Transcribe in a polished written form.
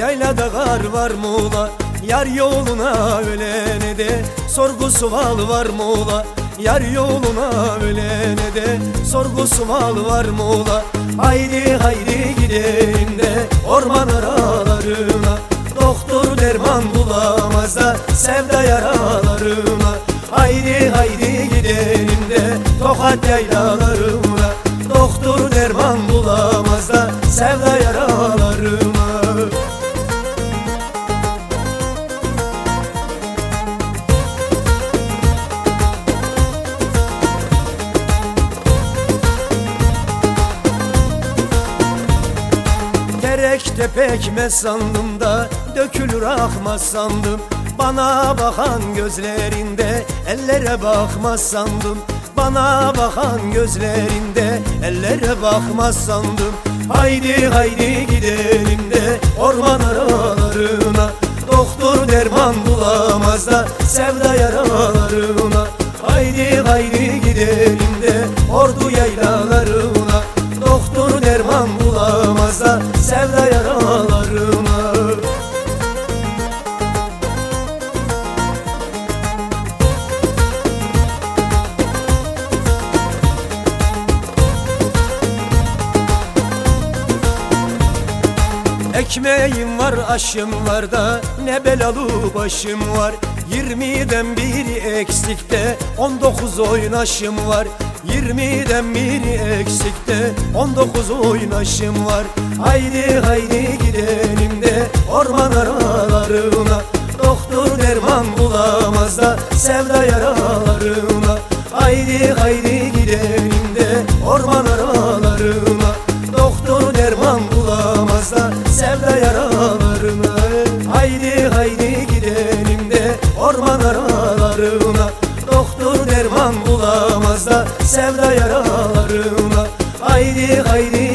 Yaylada kar var mı ola? Yar yoluna ölene de sorgu sual var mı ola? Yar yoluna ölene de sorgu sual var mı ola? Haydi haydi gidelim de orman aralarına, doktor derman bulamaz da sevda yaralarına. Haydi haydi gidelim de Tokat yaylalarına, doktor derman bulamaz da sevda yaralarına. Terekte pekmez sandım da dökülür akmaz sandım. Bana bakan gözlerinde ellere bakmaz sandım. Bana bakan gözlerinde ellere bakmaz sandım. Haydi haydi gidelim de orman aralarına, doktor derman bulamaz da sevda yaralarına. Haydi haydi gidelim de ordu yaylalarına, doktor derman bulamaz da sevda yaralarına. Ekmeğim var, aşım var da ne belalı başım var. 20'den biri eksikte 19 oynaşım var. 20'den biri eksikte 19 oynaşım var. Haydi haydi gidelim de orman aralarına, doktor derman bulamaz da sevda yaralarına. Haydi haydi gidelim de orman aralarına, doktor derman bulamaz da sevda yaralarına. Haydi haydi gidelim de orman aralarına, doktor derman bulamaz da sevda yaralarına. Haydi haydi